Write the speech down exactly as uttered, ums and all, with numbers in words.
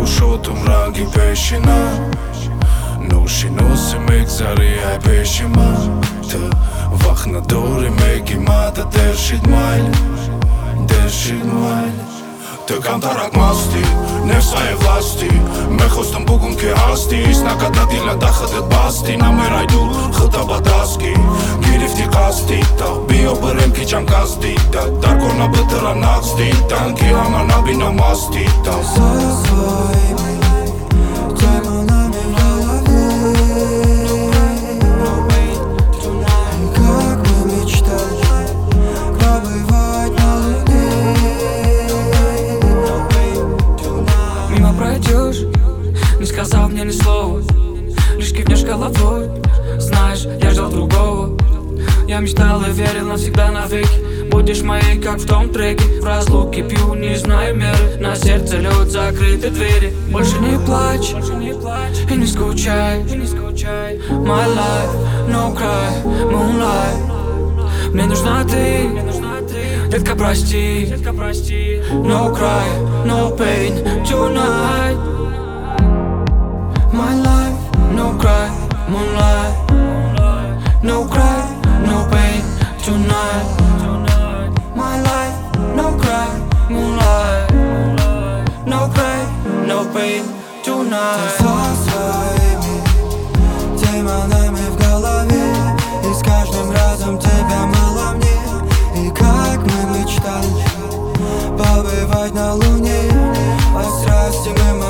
Ուշոտում ռանգի պեշինա Նուշինուսի մեկ զարի այ պեշիմա Թե վախնա դորի մեկի մատը դերշիտ մայլ Դերշիտ մայլ Թե կանտարակ մաստի, ներսա է վլաստի Մեր խոստում բուգում կե հաստի Իսնակատա դիլա դախը դետ բաստի Նա մեր այդու խտաբա դասկի Գիրիվտի կաստի տա Բիո բրեմ քիչ անկաստի տա Դարկորնա բտրա նացտի Տանքի համանաբի նամաստի տա Пройдешь, не сказав мне ни слова, лишь кивнешь головой. Знаешь, я ждал другого. Я мечтал и верил навсегда навеки. Будешь моей, как в том треке. В разлуке пью, не знаю меры. На сердце лед, закрыты двери. Больше не плачь, и не скучай. My life, no cry, moonlight. Мне нужна ты, детка, прости. No cry, no pain tonight. My life, no cry, moonlight. No cry, no pain tonight. My life, no cry, moonlight. No cry, no pain tonight. Со своими демонами в голове, и с каждым разом тебя мало мне. И как мы мечтали побывать на луне, от страсти мы